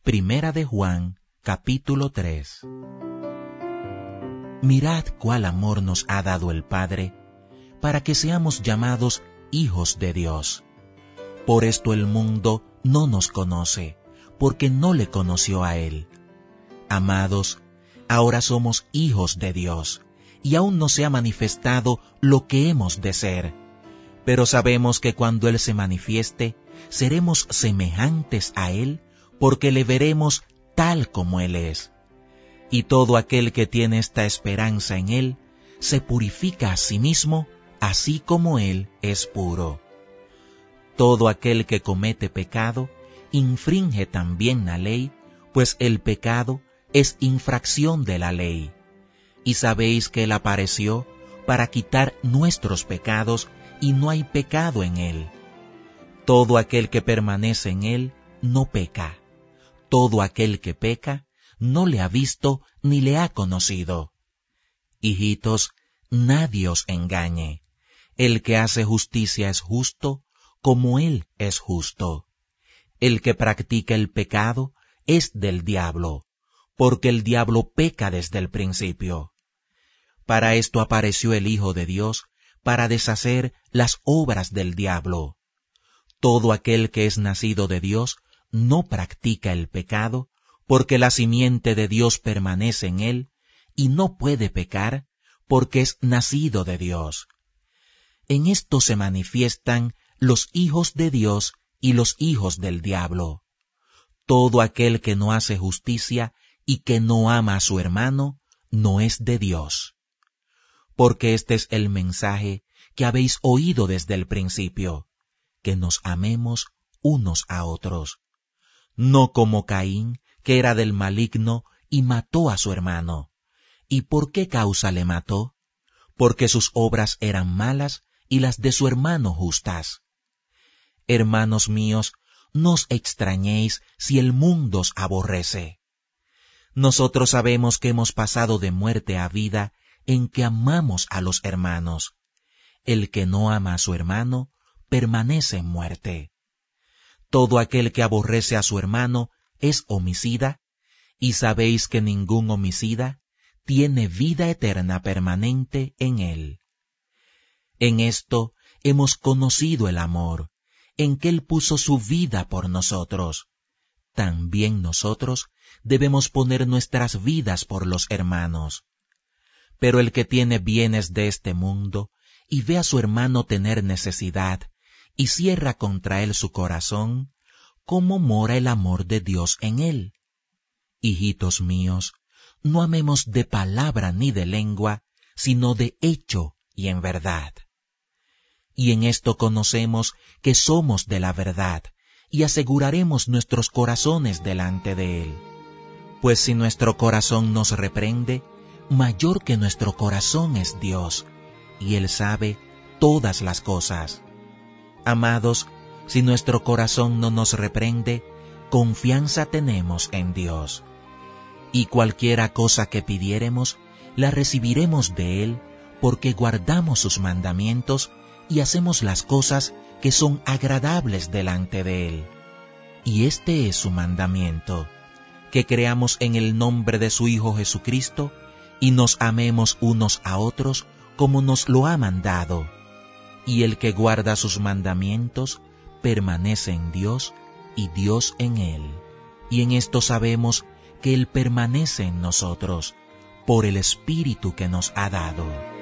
Primera de Juan, capítulo 3. Mirad cuál amor nos ha dado el Padre, para que seamos llamados hijos de Dios. Por esto el mundo no nos conoce, porque no le conoció a Él. Amados, ahora somos hijos de Dios, y aún no se ha manifestado lo que hemos de ser. Pero sabemos que cuando Él se manifieste, seremos semejantes a Él, porque le veremos tal como Él es. Y todo aquel que tiene esta esperanza en Él, se purifica a sí mismo, así como Él es puro. Todo aquel que comete pecado, infringe también la ley, pues el pecado es infracción de la ley. Y sabéis que Él apareció para quitar nuestros pecados, y no hay pecado en Él. Todo aquel que permanece en Él no peca. Todo aquel que peca no le ha visto ni le ha conocido. Hijitos, nadie os engañe. El que hace justicia es justo, como Él es justo. El que practica el pecado es del diablo, porque el diablo peca desde el principio. Para esto apareció el Hijo de Dios, para deshacer las obras del diablo. Todo aquel que es nacido de Dios no practica el pecado, porque la simiente de Dios permanece en él, y no puede pecar, porque es nacido de Dios. En esto se manifiestan los hijos de Dios y los hijos del diablo. Todo aquel que no hace justicia y que no ama a su hermano, no es de Dios. Porque este es el mensaje que habéis oído desde el principio, que nos amemos unos a otros. No como Caín, que era del maligno y mató a su hermano. ¿Y por qué causa le mató? Porque sus obras eran malas y las de su hermano justas. Hermanos míos, no os extrañéis si el mundo os aborrece. Nosotros sabemos que hemos pasado de muerte a vida en que amamos a los hermanos. El que no ama a su hermano permanece en muerte. Todo aquel que aborrece a su hermano es homicida, y sabéis que ningún homicida tiene vida eterna permanente en él. En esto hemos conocido el amor, en que Él puso su vida por nosotros. También nosotros debemos poner nuestras vidas por los hermanos. Pero el que tiene bienes de este mundo y ve a su hermano tener necesidad y cierra contra él su corazón, ¿cómo mora el amor de Dios en él? Hijitos míos, no amemos de palabra ni de lengua, sino de hecho y en verdad. Y en esto conocemos que somos de la verdad, y aseguraremos nuestros corazones delante de Él. Pues si nuestro corazón nos reprende, mayor que nuestro corazón es Dios, y Él sabe todas las cosas. Amados, si nuestro corazón no nos reprende, confianza tenemos en Dios. Y cualquiera cosa que pidiéremos, la recibiremos de Él, porque guardamos sus mandamientos y hacemos las cosas que son agradables delante de Él. Y este es su mandamiento, que creamos en el nombre de su Hijo Jesucristo y nos amemos unos a otros como nos lo ha mandado. Y el que guarda sus mandamientos permanece en Dios y Dios en él. Y en esto sabemos que Él permanece en nosotros por el Espíritu que nos ha dado.